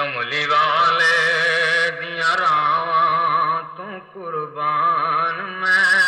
کملی والے دیاں راواں تو قربان میں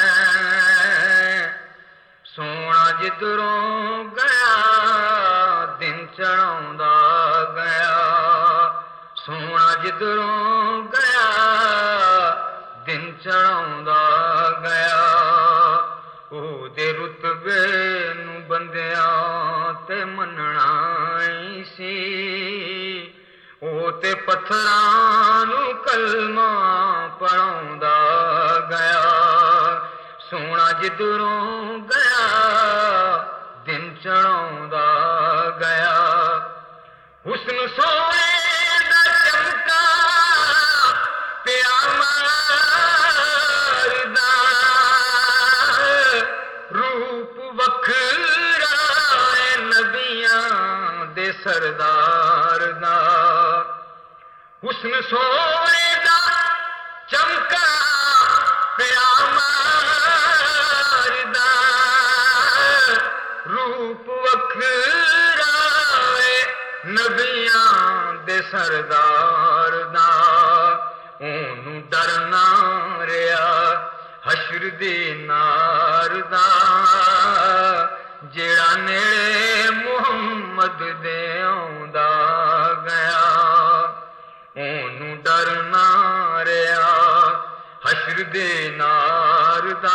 سونا جدروں گیا دن چڑھاوندا گیا سونا جدروں گیا دن چڑھاوندا گیا او دے رتبے نو بندیاں تے مننا ہی سی او تے پتھراں نو کلمہ پڑھاوندا گیا سونا جدروں گیا دن چڑھاوندا گیا حسن سونے دا چمکا پیا ماردا روپ وکھرا نبیاں دے سردار دا حسن سونے دا چمکا پیا ماردا روپ وکھرا نبیاں دے سردار دا اونوں ڈرنا رہیا حشر دی نار دا جیڑا نیڑے محمد دے آوندا گیا اونوں ڈرنا رہیا حشر دے نار دا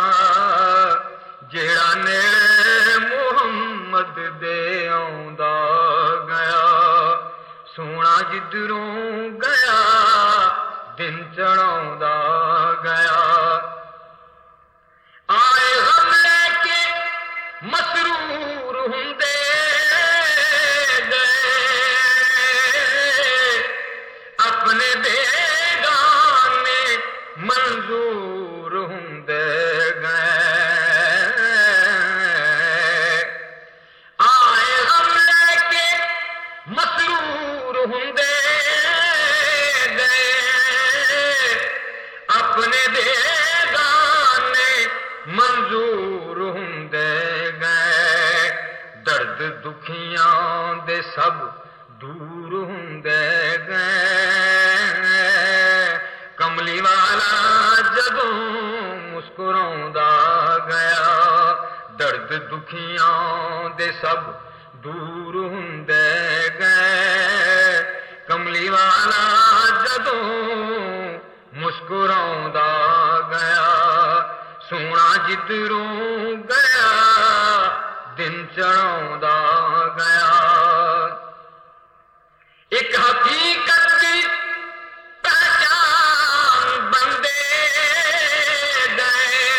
جیڑا نیڑے محمد دے آوندا گیا سونا جدروں گیا دن چڑھاوندا گیا آئے غم لے کے مسرور ہوندے گئے اپنے بیگانے منظور ہوندے گئے آئے غم لے کے مسرور ہوندے گئے اپنے بیگانے منظور ہوندے گئے درد دکھیاں دے سب دور ہوندے گئے کملی والا جدوں مسکراوندا گیا درد دکھیاں دے سب دور ہوندے گئے کملی والا جدوں مسکراوندا گیا سونا جدروں گیا دن چڑھاوندا گیا ایک حقیقت کی پہچان بندے گئے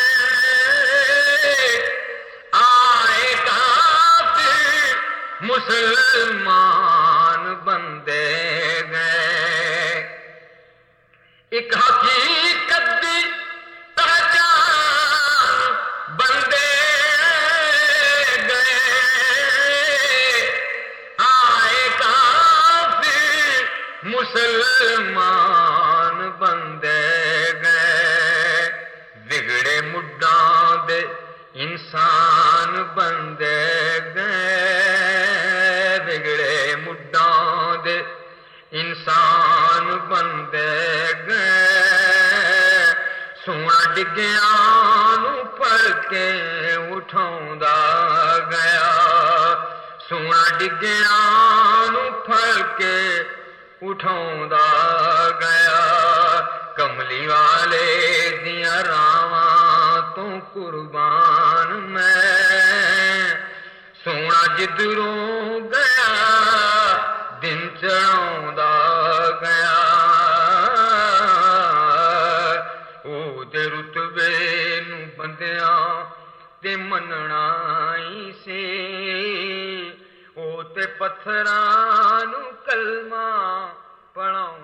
آئے کافر مسلمان بندے گئے ایک حقیقت کی پہچان بندے گئے آئے کافر مسلمان بندے گئے بگڑے مڈاں دے انسان بندے گئے بگڑے مڈاں دے انسان بندے گئے سونا ڈگیاں نو پڑھ کے اٹھاوندا گیا سونا ڈگیاں نو پڑھ کے اٹھاوندا گیا کملی والے دیاں راواں تو قربان میں سونا جدروں گیا دن چڑھاوندا گیا او دے رتبے نو بندیاں تے مننا ہی سی او تے پتھراں نو کلمہ پڑھاؤں